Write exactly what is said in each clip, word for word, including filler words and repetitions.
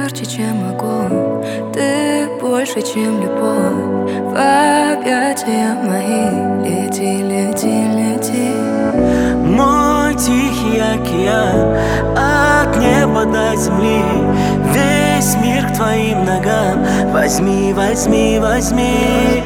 ярче, чем огонь, ты больше, чем любовь. В объятия мои лети, лети, лети. Мой тихий океан, от неба до земли, весь мир к твоим ногам. Возьми, возьми, возьми.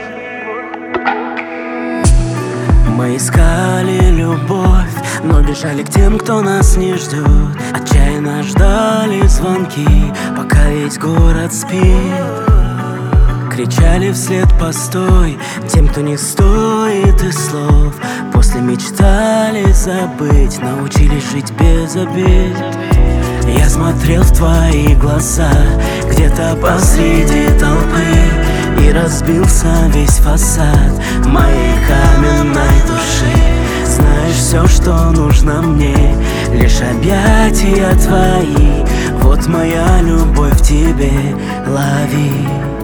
Мы искали любовь, но бежали к тем, кто нас не ждет. Отчаянно ждали звонки, пока весь город спит. Кричали вслед постой тем, кто не стоит и слов. После мечтали забыть, научились жить без обид. Я смотрел в твои глаза, где-то посреди толпы, и разбился весь фасад моей каменной души. Знаешь, все, что нужно мне, лишь объятия твои. Вот моя любовь в тебе, лови.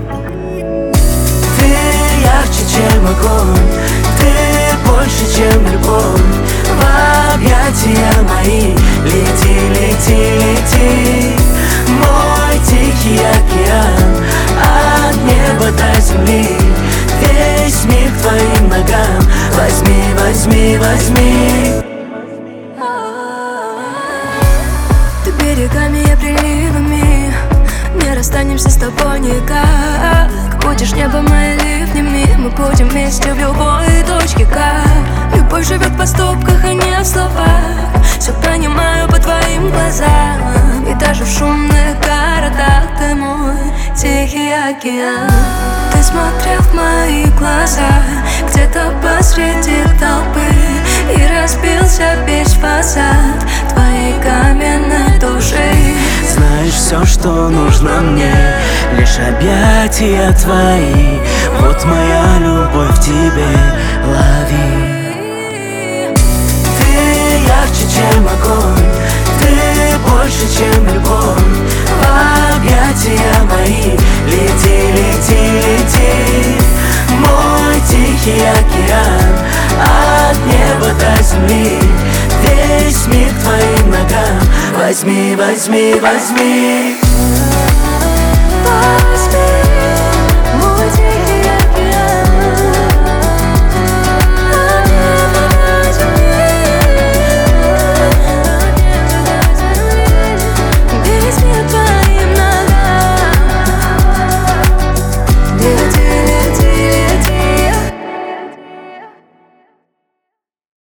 Ты ярче, чем огонь, ты больше, чем любовь. В объятия мои лети, лети, лети. Мой тихий океан, от неба до земли, весь мир к твоим ногам. Возьми, возьми, возьми. Ты берегами, я приливами, не расстанемся с тобой никак. Будешь небом, а ливнями, мы будем вместе в любой точке К. Любовь живет в поступках, а не в словах. Все понимаю по твоим глазам, и даже в шумных городах ты мой тихий океан. Ты смотрел в мои глаза, где-то посреди толпы, и разбился весь фасад твоей каменной души. Знаешь, все, что нужно мне, лишь объятия твои. Вот моя любовь в тебе, лови. Ты ярче, чем огонь, ты больше, чем любовь. В объятия мои лети, лети, лети. Мой тихий океан, от неба до земли, весь мир к твоим ногам. Возьми, возьми, возьми. Возьми.